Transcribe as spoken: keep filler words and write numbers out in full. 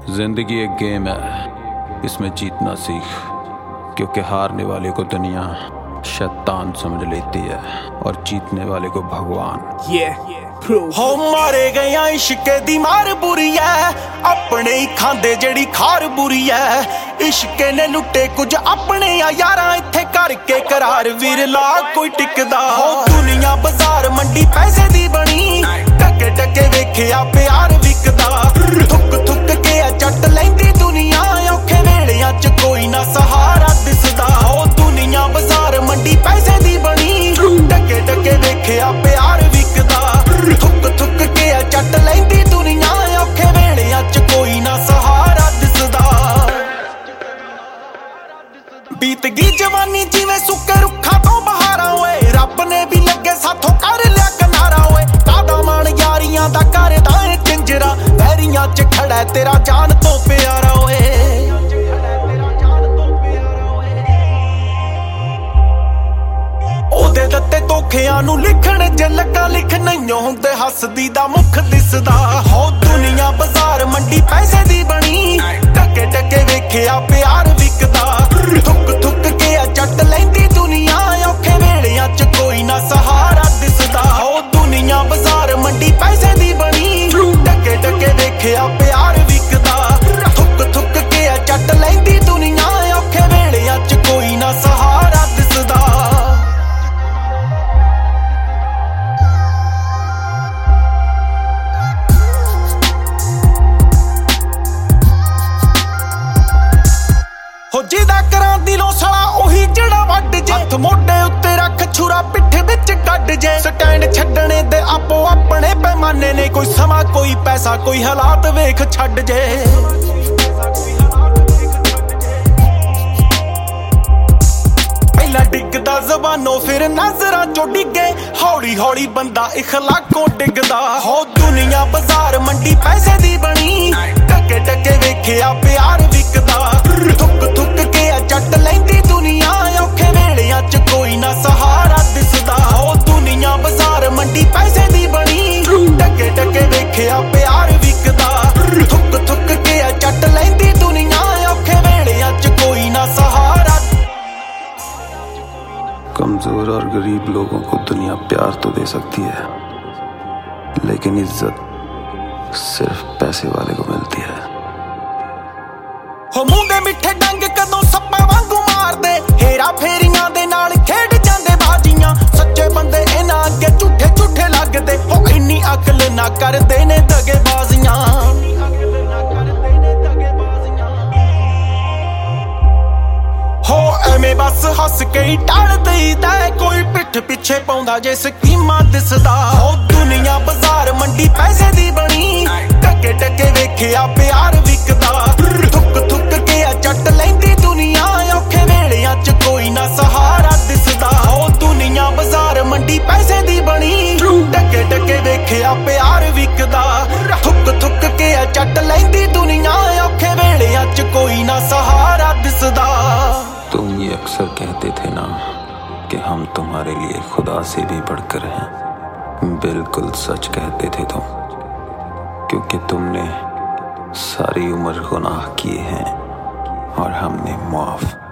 जिंदगी एक गेम है, इसमें जीतना सीख, क्योंकि हारने वाले को दुनिया शैतान समझ लेती है और जीतने वाले को भगवान। yeah. हो मारे गया इश्के दी मार बुरी है, अपने ही खांदे जेड़ी खार बुरी है। इश्के ने लुटे कुछ अपने यारां, इत्थे करके करार विरला कोई टिकदा। हो दुनिया बाजार मंडी पैसे दी बनी, टके टके वेखिया प्यार विकदा। थुक थुक के चट लैंदी दुनिया, औखे वेलियां च कोई ना सहारा दिसदा। हो दुनिया बाजार मंडी पैसे दी बनी, टके टके वेखिया प्यार विकदा। थुक थुक के चट लैंदी दुनिया, औखे वेलियां च कोई ना सहारा दिसदा। बीत गई जवानी जिवें सुक्के रुखा तो बहारा ओए, रब ने भी लगे साथों कर लिया किनारा ओए। कादा मान यारियां दा करदा ए चिंजरा, वैरियां च खड़ा है तेरा जान तो प्यारा ओए। ओदे दत्ते धोखियां नूं लिखण जे लगा लिख नहीं हुंदे, हसदी दा मुख दिसदा। हो दुनिया बाजार मंडी पैसे दी बनी, टके टके वेखिया प्यार विकदा। थुक थुक के चट लैंदी दुनिया, औखे वेलियां च कोई ना सहारा दिसदा। हो दुनिया बाजार मंडी पैसे दी बनी, टके टके वेखिया प्यार विकदा। थुक थुक के चट लैंदी दुनिया, औखे वेलियां च कोई ना सहारा दिसदा। हो जिदा करां दिलों सड़ा ओही जड़ा वड्ड जे, हथ मोढे उत्ते रख छुरा पिठ विच कड्ड जे। स्टैंड छड्डने दे आपो अपने पैमाने ने, कोई समा कोई पैसा कोई हालात वेख छड्ड जे। पहला डिगदा ज़बानों फिर नजरां चों डिगे, हौली हौली बंदा इखलाकों डिगदा। हो दुनिया बाजार मंडी पैसे दी बनी, टके टके वेखिया प्यार विकदा। थुक थुक के चट लैंदी दुनिया, औखे वेलियां च कोई ना सहारा दिसदा। हो दुनिया बाजार मंडी पैसे दी बनी, टके टके वेखिया प्यार विकदा। थुक थुक के चट लैंदी दुनिया, औखे वेलियां च कोई ना सहारा। कमजोर और गरीब लोगों को दुनिया प्यार तो दे सकती है, लेकिन इज्जत सिर्फ पैसे वाले को मिलती है। हो मुंह दे मिठे डंग कदों सप्पा वांगू मार दे, हेरा फेरियां दे नाल खेड जांदे बाजियां। सच्चे बंदे इन्हां अगे झूठे झूठे लगदे, हो इन्नी अकल ना करदे ने दगेबाजियां। हो एवें बस हस के ही टाल देईदा, कोई पिठ पिछे पाउंदा जे स्कीमां दिसदा। हो दुनिया बाजार मंडी पैसे दी बनी, टके टके वेखिया प्यार विकदा। थुक थुक के चट लैंदी दुनिया, औखे वेलियां च कोई ना सहारा दिसदा। हो दुनिया बाजार मंडी पैसे दी बनी, टके टके वेखिया प्यार विकदा। थुक थुक के चट लैंदी दुनिया, औखे वेलियां च कोई ना सहारा दिसदा। तुम ये अक्सर कहते थे ना कि हम तुम्हारे लिए खुदा से भी बढ़कर हैं। बिल्कुल सच कहते थे तुम, क्योंकि तुमने सारी उम्र गुनाह किए हैं और हमने माफ